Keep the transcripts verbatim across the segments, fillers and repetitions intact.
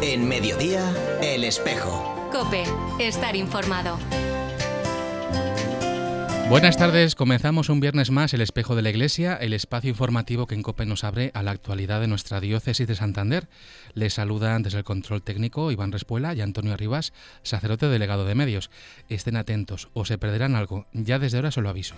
En Mediodía, El Espejo. COPE, estar informado. Buenas tardes, comenzamos un viernes más El Espejo de la Iglesia, el espacio informativo que en COPE nos abre a la actualidad de nuestra diócesis de Santander. Les saludan desde el control técnico Iván Respuela y Antonio Arribas, sacerdote delegado de medios. Estén atentos o se perderán algo, ya desde ahora se lo aviso.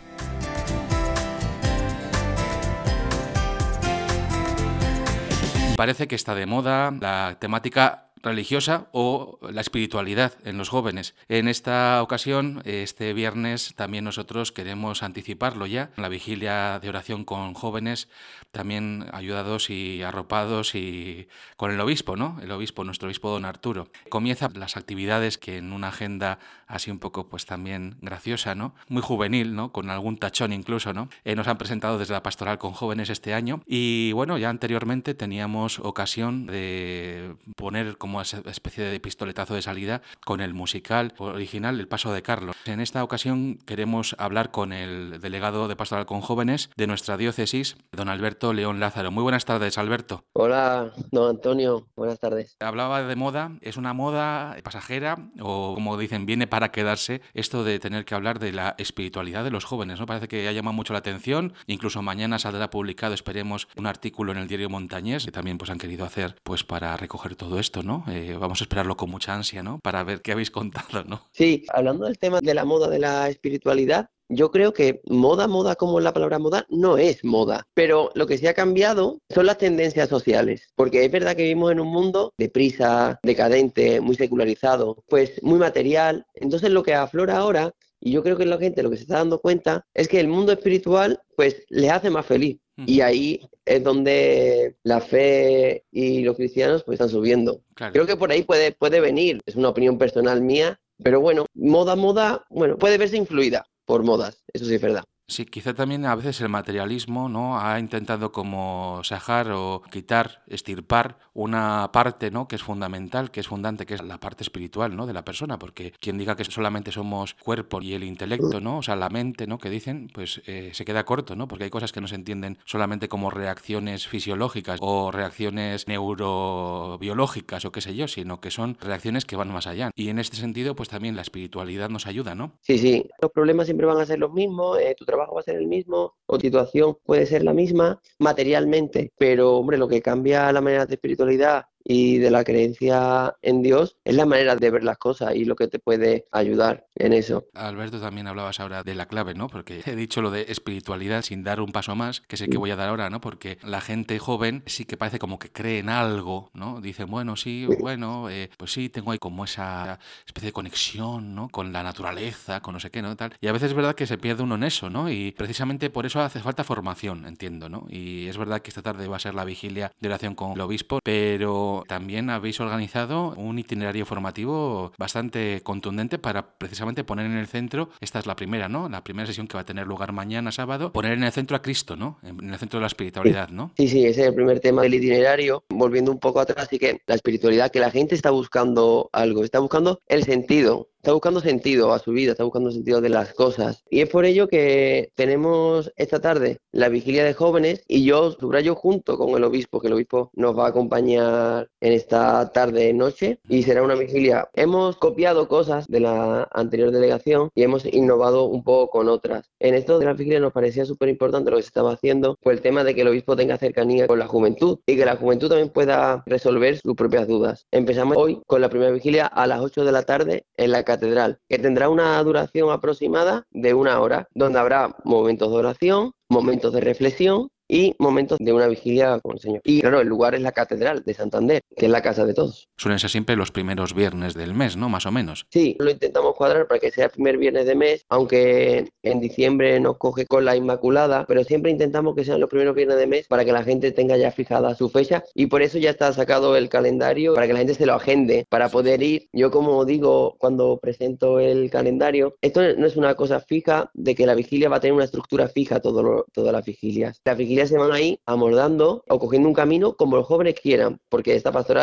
Parece que está de moda la temática religiosa o la espiritualidad en los jóvenes. En esta ocasión, este viernes, también nosotros queremos anticiparlo ya, en la vigilia de oración con jóvenes, también ayudados y arropados y con el obispo, ¿no? El obispo, nuestro obispo don Arturo. Comienzan las actividades que en una agenda así un poco pues también graciosa, ¿no? Muy juvenil, ¿no? Con algún tachón incluso, ¿no? Eh, nos han presentado desde la pastoral con jóvenes este año y bueno, ya anteriormente teníamos ocasión de poner como esa especie de pistoletazo de salida con el musical original El Paso de Carlos. En esta ocasión queremos hablar con el delegado de Pastoral con Jóvenes de nuestra diócesis, don Alberto León Lázaro. Muy buenas tardes, Alberto. Hola, don Antonio. Buenas tardes. Hablaba de moda, ¿es una moda pasajera o, como dicen, viene para quedarse esto de tener que hablar de la espiritualidad de los jóvenes, ¿no? Parece que ya llama mucho la atención. Incluso mañana saldrá publicado, esperemos, un artículo en el diario Montañés, que también pues han querido hacer pues para recoger todo esto, ¿no? Eh, vamos a esperarlo con mucha ansia, ¿no? Para ver qué habéis contado, ¿no? Sí, hablando del tema de la moda de la espiritualidad, yo creo que moda, moda como la palabra moda, no es moda, pero lo que sí ha cambiado son las tendencias sociales, porque es verdad que vivimos en un mundo deprisa, decadente, muy secularizado, pues muy material. Entonces lo que aflora ahora, y yo creo que la gente lo que se está dando cuenta, es que el mundo espiritual pues les hace más feliz. Y ahí es donde la fe y los cristianos pues están subiendo. Claro. Creo que por ahí puede, puede venir, es una opinión personal mía, pero bueno, moda, moda, bueno, puede verse influida por modas, eso sí es verdad. Sí, quizá también a veces el materialismo, ¿no? Ha intentado como sajar o quitar, extirpar una parte, ¿no? Que es fundamental, que es fundante, que es la parte espiritual, ¿no? De la persona, porque quien diga que solamente somos cuerpo y el intelecto, ¿no? O sea, la mente, ¿no? Que dicen, pues eh, se queda corto, ¿no? Porque hay cosas que no se entienden solamente como reacciones fisiológicas o reacciones neurobiológicas o qué sé yo, sino que son reacciones que van más allá. Y en este sentido, pues también la espiritualidad nos ayuda, ¿no? Sí, sí. Los problemas siempre van a ser los mismos, eh, tu trabajo va a ser el mismo, o tu situación puede ser la misma materialmente, pero hombre, lo que cambia la manera de espiritualidad y de la creencia en Dios es la manera de ver las cosas y lo que te puede ayudar en eso. Alberto, también hablabas ahora de la clave, ¿no? Porque he dicho lo de espiritualidad sin dar un paso más, que es el que voy a dar ahora, ¿no? Porque la gente joven sí que parece como que cree en algo, ¿no? Dicen, bueno, sí, bueno, eh, pues sí, tengo ahí como esa especie de conexión, ¿no? Con la naturaleza, con no sé qué, ¿no? Tal. Y a veces es verdad que se pierde uno en eso, ¿no? Y precisamente por eso hace falta formación, entiendo, ¿no? Y es verdad que esta tarde va a ser la vigilia de oración con el obispo, pero también habéis organizado un itinerario formativo bastante contundente para precisamente poner en el centro, esta es la primera, ¿no? La primera sesión que va a tener lugar mañana sábado, poner en el centro a Cristo, ¿no? En el centro de la espiritualidad, ¿no? Sí, sí, ese es el primer tema del itinerario. Volviendo un poco atrás, sí que la espiritualidad, que la gente está buscando algo, está buscando el sentido. Está buscando sentido a su vida, está buscando sentido de las cosas. Y es por ello que tenemos esta tarde la vigilia de jóvenes y yo subrayo junto con el obispo, que el obispo nos va a acompañar en esta tarde-noche y será una vigilia. Hemos copiado cosas de la anterior delegación y hemos innovado un poco con otras. En esto de la vigilia nos parecía súper importante lo que se estaba haciendo, fue el tema de que el obispo tenga cercanía con la juventud y que la juventud también pueda resolver sus propias dudas. Empezamos hoy con la primera vigilia a las ocho de la tarde en la catedral, que tendrá una duración aproximada de una hora, donde habrá momentos de oración, momentos de reflexión y momentos de una vigilia con el Señor. Y claro, el lugar es la Catedral de Santander, que es la casa de todos. Suelen ser siempre los primeros viernes del mes, ¿no? Más o menos. Sí, lo intentamos cuadrar para que sea el primer viernes de mes, aunque en diciembre nos coge con la Inmaculada, pero siempre intentamos que sean los primeros viernes de mes para que la gente tenga ya fijada su fecha y por eso ya está sacado el calendario para que la gente se lo agende, para poder ir. Yo, como digo cuando presento el calendario, esto no es una cosa fija de que la vigilia va a tener una estructura fija todo lo, todas las vigilias. Las vigilias se van ahí amordando o cogiendo un camino como los jóvenes quieran, porque esta pastoral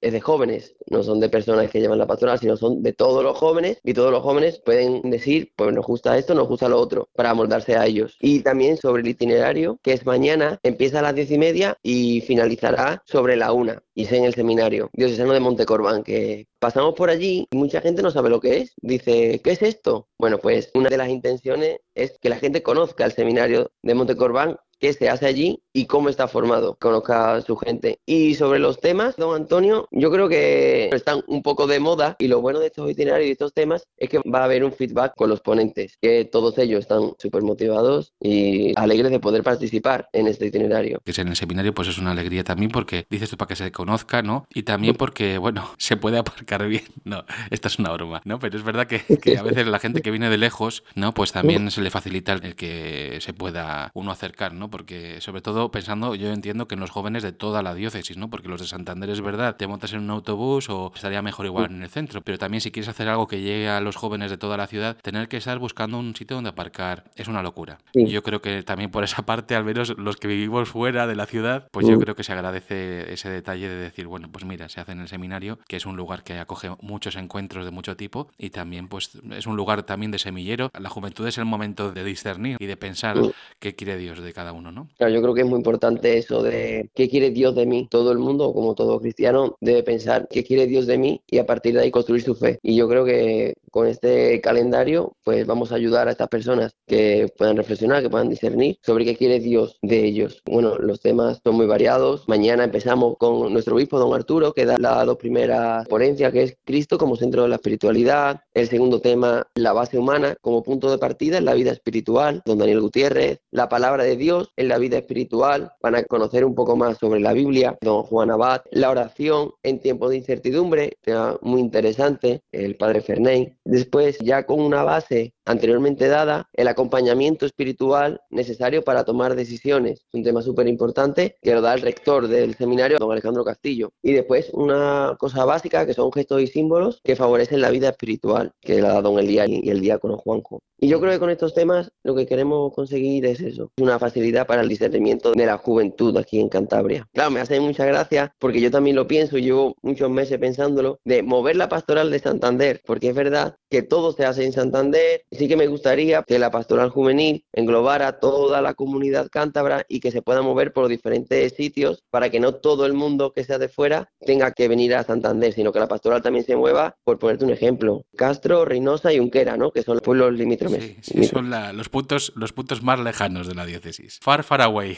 es de jóvenes, no son de personas que llevan la pastoral, sino son de todos los jóvenes, y todos los jóvenes pueden decir, pues nos gusta esto, nos gusta lo otro, para amoldarse a ellos. Y también sobre el itinerario, que es mañana, empieza a las diez y media y finalizará sobre la una, y es en el seminario diocesano de Montecorbán, que pasamos por allí y mucha gente no sabe lo que es. Dice, ¿qué es esto? Bueno, pues una de las intenciones es que la gente conozca el seminario de Montecorbán, qué se hace allí y cómo está formado, conozca a su gente. Y sobre los temas, don Antonio, yo creo que están un poco de moda, y lo bueno de estos itinerarios y estos temas es que va a haber un feedback con los ponentes, que todos ellos están súper motivados y alegres de poder participar en este itinerario. Que en el seminario pues es una alegría también porque dices tú para que se conozca, ¿no? Y también porque, bueno, se puede aparcar bien. No, esta es una broma, ¿no? Pero es verdad que, que a veces la gente que viene de lejos, ¿no? Pues también se le facilita el que se pueda uno acercar, ¿no? Porque sobre todo pensando, yo entiendo que en los jóvenes de toda la diócesis, ¿no? Porque los de Santander es verdad, te montas en un autobús o estaría mejor igual en el centro, pero también si quieres hacer algo que llegue a los jóvenes de toda la ciudad, tener que estar buscando un sitio donde aparcar es una locura. Sí. Y yo creo que también por esa parte, al menos los que vivimos fuera de la ciudad, pues yo creo que se agradece ese detalle de decir, bueno, pues mira, se hace en el seminario, que es un lugar que acoge muchos encuentros de mucho tipo y también pues es un lugar también de semillero. La juventud es el momento de discernir y de pensar sí. qué quiere Dios de cada uno, ¿no? Claro, yo creo que es muy importante eso de qué quiere Dios de mí. Todo el mundo, como todo cristiano, debe pensar qué quiere Dios de mí y a partir de ahí construir su fe. Y yo creo que con este calendario pues vamos a ayudar a estas personas que puedan reflexionar, que puedan discernir sobre qué quiere Dios de ellos. Bueno, los temas son muy variados. Mañana empezamos con nuestro obispo, don Arturo, que da las dos primeras ponencias, que es Cristo como centro de la espiritualidad. El segundo tema, la base humana como punto de partida en la vida espiritual, don Daniel Gutiérrez. La palabra de Dios en la vida espiritual, van a conocer un poco más sobre la Biblia, don Juan Abad. La oración en tiempos de incertidumbre, tema muy interesante, el padre Ferney. Después, ya con una base anteriormente dada, el acompañamiento espiritual necesario para tomar decisiones. Es un tema súper importante que lo da el rector del seminario, don Alejandro Castillo. Y después una cosa básica que son gestos y símbolos que favorecen la vida espiritual, que la da don Elías y el diácono Juanjo. Y yo creo que con estos temas lo que queremos conseguir es eso, una facilidad para el discernimiento de la juventud aquí en Cantabria. Claro, me hace mucha gracia porque yo también lo pienso y llevo muchos meses pensándolo, de mover la pastoral de Santander, porque es verdad que todo se hace en Santander. Sí que me gustaría que la pastoral juvenil englobara toda la comunidad cántabra y que se pueda mover por diferentes sitios para que no todo el mundo que sea de fuera tenga que venir a Santander, sino que la pastoral también se mueva, por ponerte un ejemplo, Castro, Reynosa y Unquera, ¿no? Que son los pueblos limítrofes. Sí, sí, son la, los, puntos, los puntos más lejanos de la diócesis. Far, far away.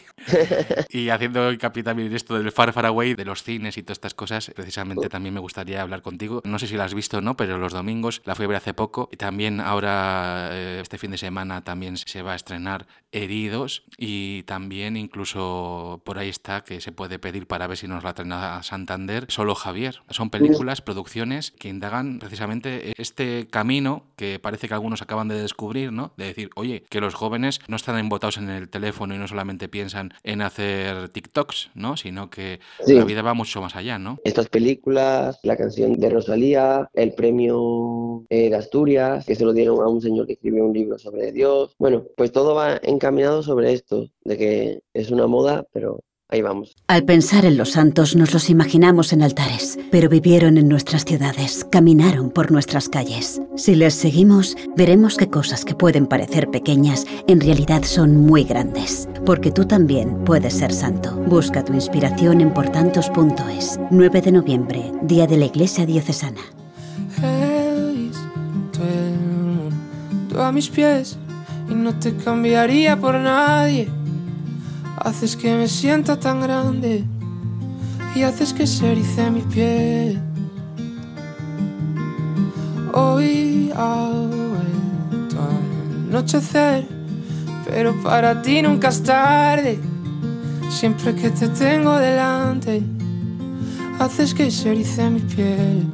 Y haciendo hincapié también en esto del far, far away, de los cines y todas estas cosas, precisamente también me gustaría hablar contigo. No sé si la has visto o no, pero los domingos la fui a ver hace poco y también ahora eh, este fin de semana también se va a estrenar Heridos y también incluso por ahí está que se puede pedir para ver si nos la traen a Santander, Solo Javier. Son películas, producciones que indagan precisamente este camino que parece que algunos acaban de descubrir, ¿no? De decir, oye, que los jóvenes no están embotados en el teléfono y no solamente piensan en hacer TikToks, ¿no? Sino que sí. La vida va mucho más allá, ¿no? Estas películas, la canción de Rosalía, el premio eh, de Asturias, que se lo dieron a un señor que escribió un libro sobre Dios. Bueno, pues todo va encaminado sobre esto, de que es una moda, pero ahí vamos. Al pensar en los santos nos los imaginamos en altares, pero vivieron en nuestras ciudades, caminaron por nuestras calles. Si les seguimos, veremos que cosas que pueden parecer pequeñas en realidad son muy grandes. Porque tú también puedes ser santo. Busca tu inspiración en portantos punto es. nueve de noviembre, Día de la Iglesia Diocesana. He visto el mundo a mis pies y no te cambiaría por nadie. Haces que me sienta tan grande y haces que se erice mi piel. Hoy ha vuelto a anochecer, pero para ti nunca es tarde. Siempre que te tengo delante, haces que se erice mi piel.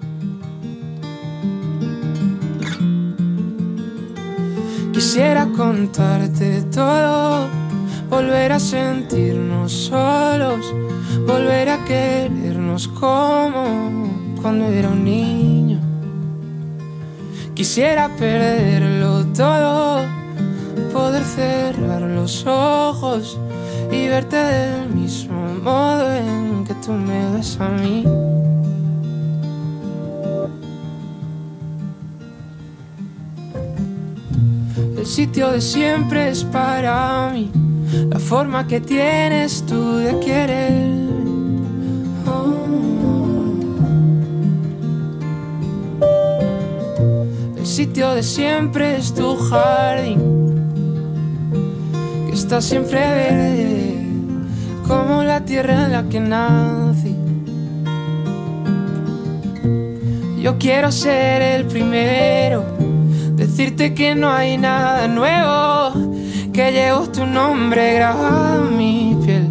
Quisiera contarte todo, volver a sentirnos solos, volver a querernos como cuando era un niño. Quisiera perderlo todo, poder cerrar los ojos y verte del mismo modo en que tú me ves a mí. sitio de siempre es para mí, la forma que tienes tú de querer. Oh. El sitio de siempre es tu jardín, que está siempre verde, como la tierra en la que nací. Yo quiero ser el primero, decirte que no hay nada nuevo, que llevo tu nombre grabado en mi piel.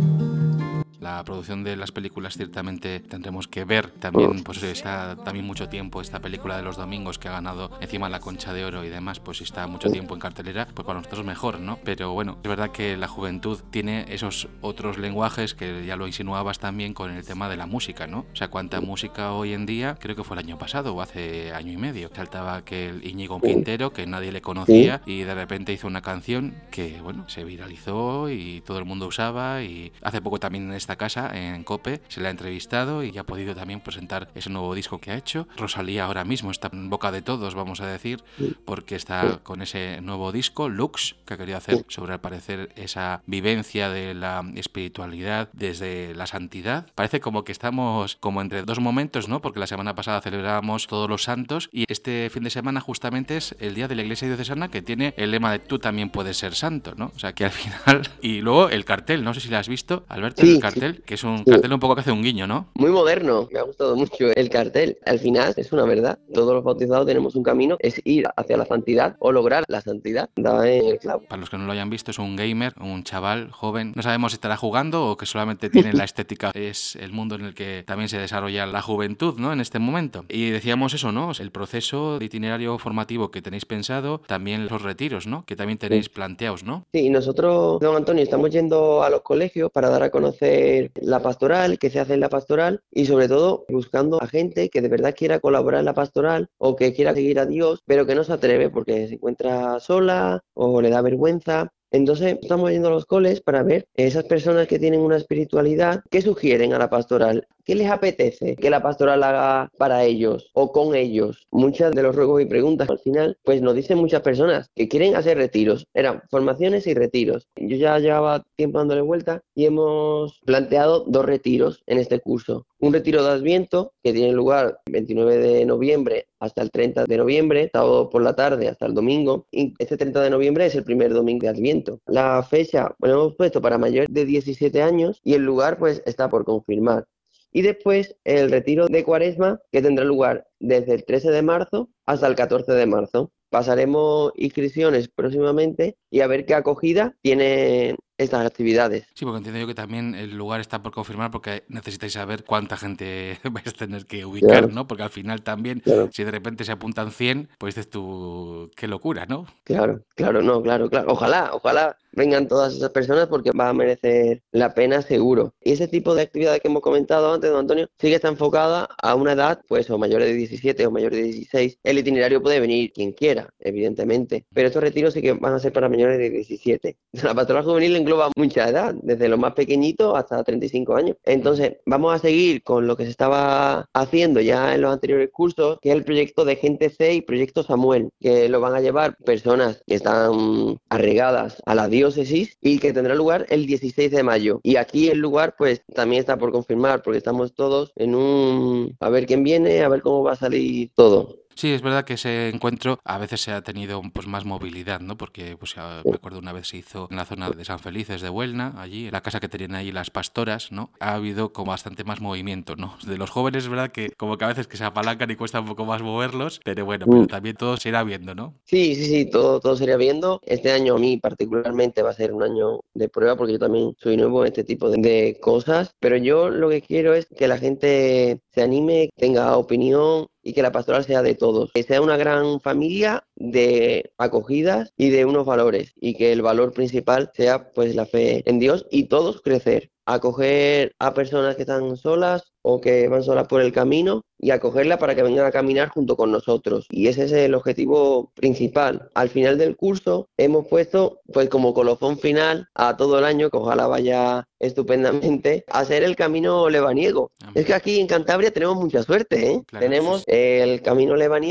La producción de las películas ciertamente tendremos que ver. También pues está también mucho tiempo esta película de los domingos que ha ganado encima la Concha de Oro y demás, pues si está mucho tiempo en cartelera, pues para nosotros mejor, ¿no? Pero bueno, es verdad que la juventud tiene esos otros lenguajes que ya lo insinuabas también con el tema de la música, ¿no? O sea, cuánta música hoy en día, creo que fue el año pasado o hace año y medio, saltaba que el Íñigo Quintero, que nadie le conocía, y de repente hizo una canción que, bueno, se viralizó y todo el mundo usaba, y hace poco también en esta casa, en COPE, se le ha entrevistado y ha podido también presentar ese nuevo disco que ha hecho. Rosalía ahora mismo está en boca de todos, vamos a decir, porque está con ese nuevo disco, Lux, que ha querido hacer sobre, al parecer, esa vivencia de la espiritualidad desde la santidad. Parece como que estamos como entre dos momentos, ¿no? Porque la semana pasada celebrábamos Todos los Santos y este fin de semana justamente es el día de la Iglesia Diocesana, que tiene el lema de tú también puedes ser santo, ¿no? O sea, que al final... Y luego el cartel, no sé si lo has visto, Alberto, sí, el cartel, que es un sí. cartel un poco que hace un guiño, ¿no? Muy moderno, me ha gustado mucho el cartel. Al final es una verdad, todos los bautizados tenemos un camino, es ir hacia la santidad o lograr la santidad. Da en el clavo. Para los que no lo hayan visto, es un gamer, un chaval joven, no sabemos si estará jugando o que solamente tiene la estética. Es el mundo en el que también se desarrolla la juventud, ¿no? En este momento. Y decíamos eso, ¿no? El proceso de itinerario formativo que tenéis pensado, también los retiros, ¿no? Que también tenéis sí. planteados, ¿no? Sí, nosotros, don Antonio, estamos yendo a los colegios para dar a conocer la pastoral, que se hace en la pastoral, y sobre todo buscando a gente que de verdad quiera colaborar en la pastoral o que quiera seguir a Dios, pero que no se atreve porque se encuentra sola o le da vergüenza. Entonces estamos yendo a los coles para ver esas personas que tienen una espiritualidad, ¿qué sugieren a la pastoral? ¿Qué les apetece que la pastoral haga para ellos o con ellos? Muchas de los ruegos y preguntas al final, pues nos dicen muchas personas que quieren hacer retiros. Eran formaciones y retiros. Yo ya llevaba tiempo dándole vuelta y hemos planteado dos retiros en este curso. Un retiro de Adviento que tiene lugar el veintinueve de noviembre hasta el treinta de noviembre, sábado por la tarde hasta el domingo. Y este treinta de noviembre es el primer domingo de Adviento. La fecha, bueno, hemos puesto para mayores de diecisiete años y el lugar pues está por confirmar. Y después el retiro de Cuaresma, que tendrá lugar desde el trece de marzo hasta el catorce de marzo. Pasaremos inscripciones próximamente y a ver qué acogida tiene estas actividades. Sí, porque entiendo yo que también el lugar está por confirmar porque necesitáis saber cuánta gente vais a tener que ubicar, claro. ¿no? Porque al final también, claro. si de repente se apuntan cien, pues dices tú, qué locura, ¿no? Claro, claro, no, claro, claro. Ojalá, ojalá vengan todas esas personas porque va a merecer la pena seguro. Y ese tipo de actividad que hemos comentado antes, don Antonio, sí que está enfocada a una edad, pues, o mayores de diecisiete o mayores de dieciséis. El itinerario puede venir quien quiera, evidentemente, pero estos retiros sí que van a ser para mayores de diecisiete. La pastoral juvenil engloba mucha edad, desde los más pequeñitos hasta treinta y cinco años. Entonces, vamos a seguir con lo que se estaba haciendo ya en los anteriores cursos, que es el proyecto de Gente C y Proyecto Samuel, que lo van a llevar personas que están arraigadas a la diócesis y que tendrá lugar el dieciséis de mayo. Y aquí el lugar, pues, también está por confirmar, porque estamos todos en un... a ver quién viene, a ver cómo va a salir todo. Sí, es verdad que ese encuentro a veces se ha tenido pues más movilidad, ¿no? Porque pues ya me acuerdo una vez se hizo en la zona de San Felices de Huelna, allí, en la casa que tenían ahí las pastoras, ¿no? Ha habido como bastante más movimiento, ¿no? De los jóvenes es verdad que como que a veces que se apalancan y cuesta un poco más moverlos, pero bueno, pero también todo se irá viendo, ¿no? Sí, sí, sí, todo, todo se irá viendo. Este año a mí particularmente va a ser un año de prueba porque yo también soy nuevo en este tipo de, de cosas, pero yo lo que quiero es que la gente se anime, tenga opinión y que la pastoral sea de todos, que sea una gran familia de acogidas y de unos valores y que el valor principal sea pues la fe en Dios y todos crecer, acoger a personas que están solas o que van solas por el camino y acogerla para que vengan a caminar junto con nosotros. Y ese es el objetivo principal. Al final del curso hemos puesto, pues como colofón final a todo el año, que ojalá vaya estupendamente, hacer el camino lebaniego. Es que aquí en Cantabria tenemos mucha suerte, ¿eh? Claro, tenemos el camino lebaniego,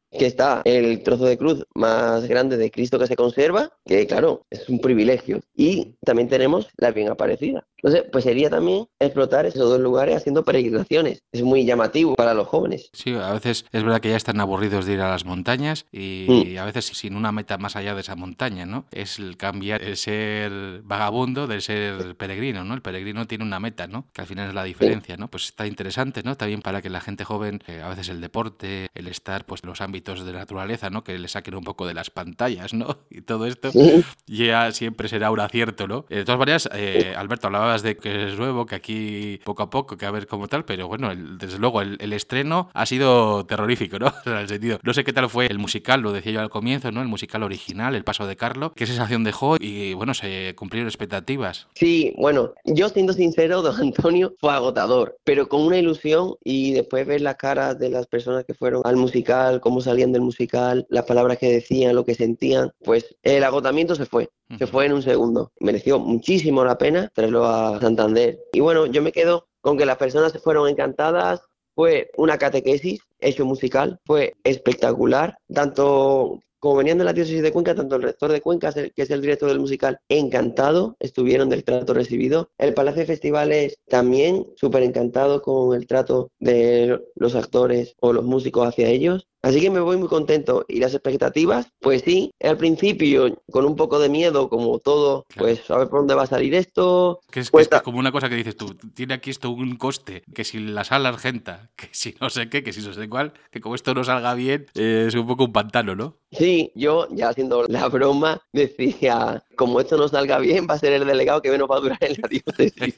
que está el trozo de cruz más grande de Cristo que se conserva, que claro, es un privilegio. Y también tenemos la bien aparecida. Entonces, pues sería también explotar esos dos lugares haciendo peregrinaciones. Es muy llamativo para los jóvenes. Sí, a veces es verdad que ya están aburridos de ir a las montañas y Mm. a veces sin una meta más allá de esa montaña, ¿no? Es el cambiar el ser vagabundo del ser peregrino, ¿no? El peregrino tiene una meta, ¿no? Que al final es la Sí. diferencia, ¿no? Pues está interesante, ¿no? También para que la gente joven, eh, a veces el deporte, el estar, pues los ámbitos de la naturaleza, ¿no? Que le saquen un poco de las pantallas, ¿no? Y todo esto Sí. ya siempre será un acierto, ¿no? De todas maneras, eh, Alberto, hablabas de que es nuevo, que aquí poco a poco, que a ver cómo tal, pero bueno, el- desde luego el, el estreno ha sido terrorífico, ¿no? O sea, en el sentido, no sé qué tal fue el musical, lo decía yo al comienzo, ¿no? El musical original, El Paso de Carlo, qué sensación dejó y bueno, se cumplieron expectativas. Sí, bueno, yo siendo sincero, don Antonio, fue agotador, pero con una ilusión y después ver las caras de las personas que fueron al musical, cómo salían del musical, las palabras que decían, lo que sentían, pues el agotamiento se fue. Se Ujú. fue en un segundo. Mereció muchísimo la pena traerlo a Santander. Y bueno, yo me quedo con que las personas se fueron encantadas. Fue una catequesis hecho musical, fue espectacular. Tanto como venían de la diócesis de Cuenca, tanto el rector de Cuenca, que es el director del musical, encantado, estuvieron del trato recibido. El Palacio de Festivales también súper encantado con el trato de los actores o los músicos hacia ellos. Así que me voy muy contento. ¿Y las expectativas? Pues sí, al principio con un poco de miedo, como todo, Claro. pues a ver por dónde va a salir esto. Que es, que es que es Cuesta. como una cosa que dices tú, tiene aquí esto un coste, que si la sala argenta, que si no sé qué, que si no sé cuál, que como esto no salga bien, eh, es un poco un pantano, ¿no? Sí, yo ya haciendo la broma decía, como esto no salga bien, va a ser el delegado que menos va a durar en la diócesis.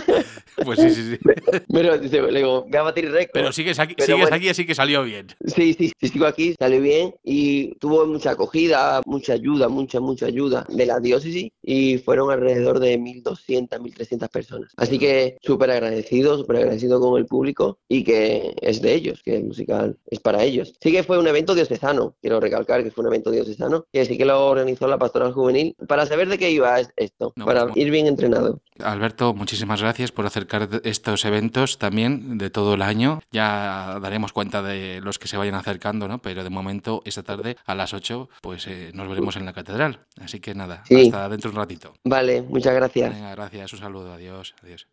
Pues sí, sí, sí. Pero dice, le digo, voy a batir récord. Pero sigues aquí, Pero sigues bueno, aquí, así que salió bien. sí, sí, sí, sigo aquí, salió bien y tuvo mucha acogida, mucha ayuda, mucha, mucha ayuda de la diócesis y fueron alrededor de mil doscientas, mil trescientas personas. Así que súper agradecido, súper agradecido con el público y que es de ellos, que el musical es para ellos. Sí que fue un evento diocesano, quiero recalcar que fue un evento diocesano, que sí que lo organizó la Pastoral Juvenil para saber de qué iba es- esto, No, para pues, ir bien entrenado. Alberto, muchísimas gracias por acercar estos eventos también de todo el año. Ya daremos cuenta de los que se vayan acercando, ¿no? Pero de momento, esta tarde a las ocho, pues eh, nos veremos en la catedral. Así que nada, Sí, hasta dentro de un ratito. vale, muchas gracias. Venga, gracias, un saludo, adiós, adiós.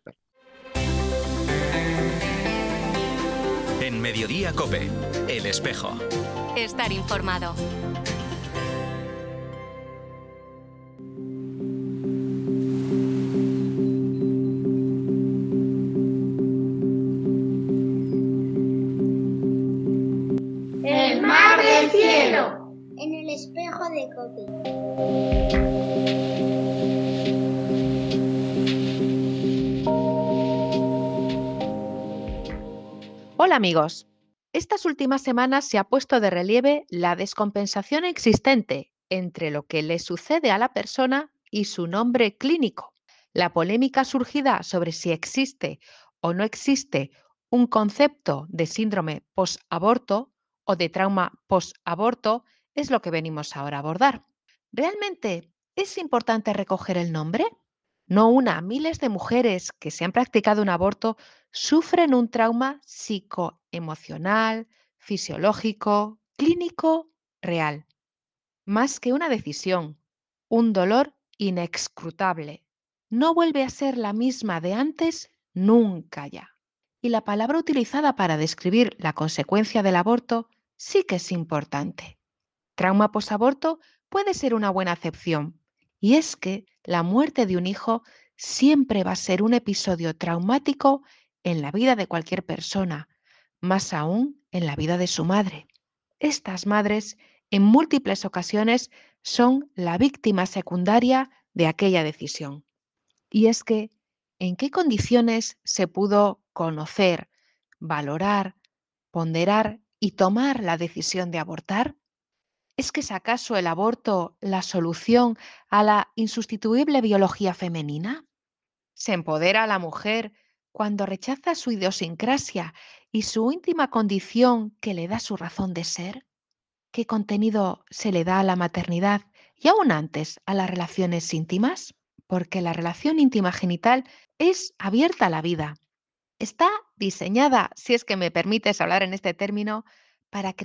En Mediodía Cope, El Espejo. Estar informado. El mar del cielo. En el espejo de Cope. Hola amigos. Estas últimas semanas se ha puesto de relieve la descompensación existente entre lo que le sucede a la persona y su nombre clínico. La polémica surgida sobre si existe o no existe un concepto de síndrome post-aborto o de trauma post-aborto es lo que venimos ahora a abordar. ¿Realmente es importante recoger el nombre? No una, miles de mujeres que se han practicado un aborto sufren un trauma psicoemocional, fisiológico, clínico, real. Más que una decisión, un dolor inescrutable. No vuelve a ser la misma de antes nunca ya. Y la palabra utilizada para describir la consecuencia del aborto sí que es importante. Trauma posaborto puede ser una buena acepción, y es que la muerte de un hijo siempre va a ser un episodio traumático en la vida de cualquier persona, más aún en la vida de su madre. Estas madres, en múltiples ocasiones, son la víctima secundaria de aquella decisión. Y es que, ¿en qué condiciones se pudo conocer, valorar, ponderar y tomar la decisión de abortar? ¿Es que es acaso el aborto la solución a la insustituible biología femenina? ¿Se empodera a la mujer cuando rechaza su idiosincrasia y su íntima condición que le da su razón de ser? ¿Qué contenido se le da a la maternidad y aún antes a las relaciones íntimas? Porque la relación íntima genital es abierta a la vida. Está diseñada, si es que me permites hablar en este término, para crear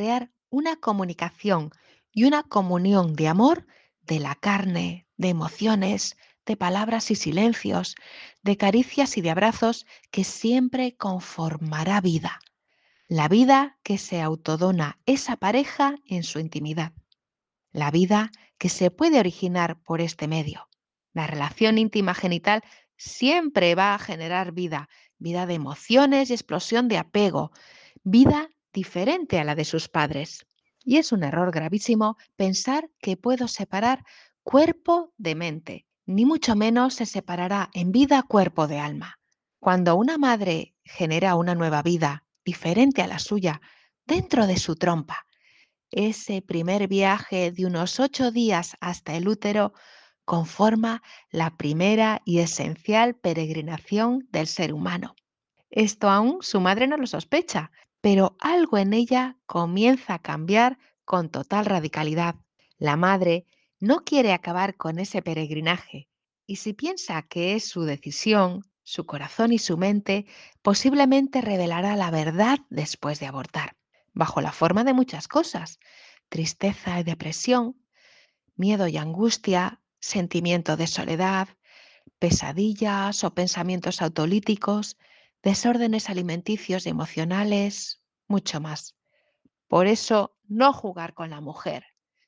una comunicación y una comunión de amor, de la carne, de emociones, de palabras y silencios, de caricias y de abrazos que siempre conformará vida. La vida que se autodona esa pareja en su intimidad. La vida que se puede originar por este medio. La relación íntima genital siempre va a generar vida, vida de emociones y explosión de apego, vida diferente a la de sus padres. Y es un error gravísimo pensar que puedo separar cuerpo de mente, ni mucho menos se separará en vida cuerpo de alma. Cuando una madre genera una nueva vida diferente a la suya dentro de su trompa, ese primer viaje de unos ocho días hasta el útero conforma la primera y esencial peregrinación del ser humano. Esto aún su madre no lo sospecha, pero algo en ella comienza a cambiar con total radicalidad. La madre no quiere acabar con ese peregrinaje y si piensa que es su decisión, su corazón y su mente, posiblemente revelará la verdad después de abortar, bajo la forma de muchas cosas: tristeza y depresión, miedo y angustia, sentimiento de soledad, pesadillas o pensamientos autolíticos, desórdenes alimenticios y emocionales, mucho más. Por eso, no jugar con la mujer.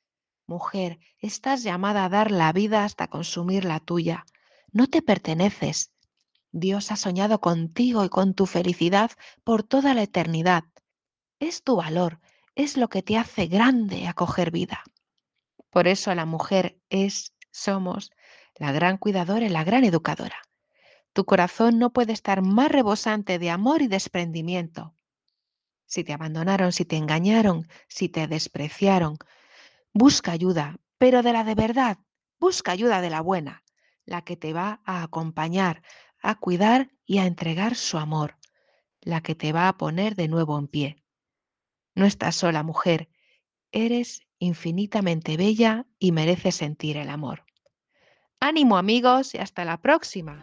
Mujer, estás llamada a dar la vida hasta consumir la tuya. No te perteneces. Dios ha soñado contigo y con tu felicidad por toda la eternidad. Es tu valor, es lo que te hace grande acoger vida. Por eso la mujer es, somos, la gran cuidadora y la gran educadora. Tu corazón no puede estar más rebosante de amor y desprendimiento. Si te abandonaron, si te engañaron, si te despreciaron, busca ayuda, pero de la de verdad. Busca ayuda de la buena, la que te va a acompañar, a cuidar y a entregar su amor, la que te va a poner de nuevo en pie. No estás sola, mujer. Eres infinitamente bella y mereces sentir el amor. Ánimo, amigos, y hasta la próxima.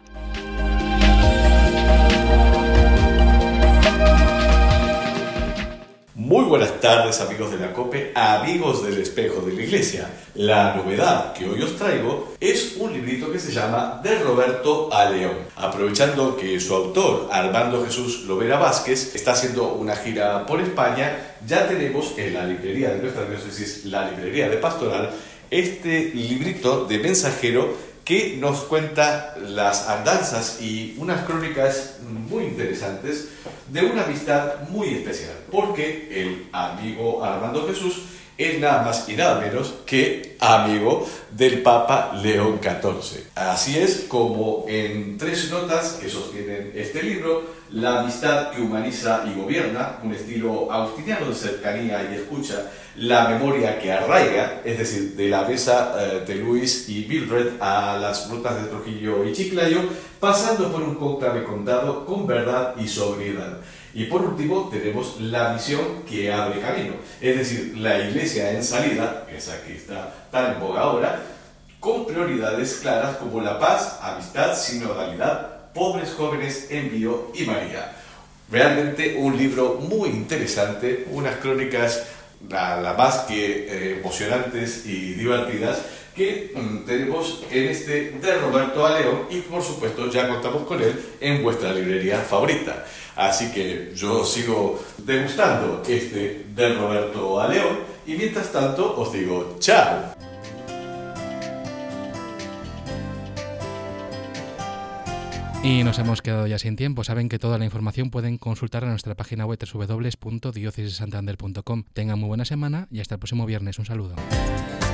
Muy buenas tardes, amigos de la COPE, amigos del Espejo de la Iglesia. La novedad que hoy os traigo es un librito que se llama De Roberto a León. Aprovechando que su autor, Armando Jesús Lovera Vázquez, está haciendo una gira por España, ya tenemos en la librería de nuestra diócesis, la librería de Pastoral, este librito de mensajero que nos cuenta las andanzas y unas crónicas muy interesantes de una amistad muy especial, porque el amigo Armando Jesús es nada más y nada menos que amigo del Papa León catorce. Así es como en tres notas que sostienen este libro, la amistad que humaniza y gobierna, un estilo agustiniano de cercanía y escucha, la memoria que arraiga, es decir, de la mesa eh, de Luis y Mildred a las rutas de Trujillo y Chiclayo, pasando por un cónclave contado con verdad y sobriedad. Y por último tenemos la misión que abre camino, es decir, la iglesia en salida, esa que está tan en boga ahora, con prioridades claras como la paz, amistad, sinodalidad, pobres, jóvenes, envío y María. Realmente un libro muy interesante, unas crónicas la, la más que eh, emocionantes y divertidas que mm, tenemos en este de Roberto a León, y por supuesto ya contamos con él en vuestra librería favorita. Así que yo sigo degustando este de Roberto a León y mientras tanto os digo chao. Y nos hemos quedado ya sin tiempo. Saben que toda la información pueden consultar en nuestra página web doble u doble u doble u punto diócesis santander punto com. Tengan muy buena semana y hasta el próximo viernes. Un saludo.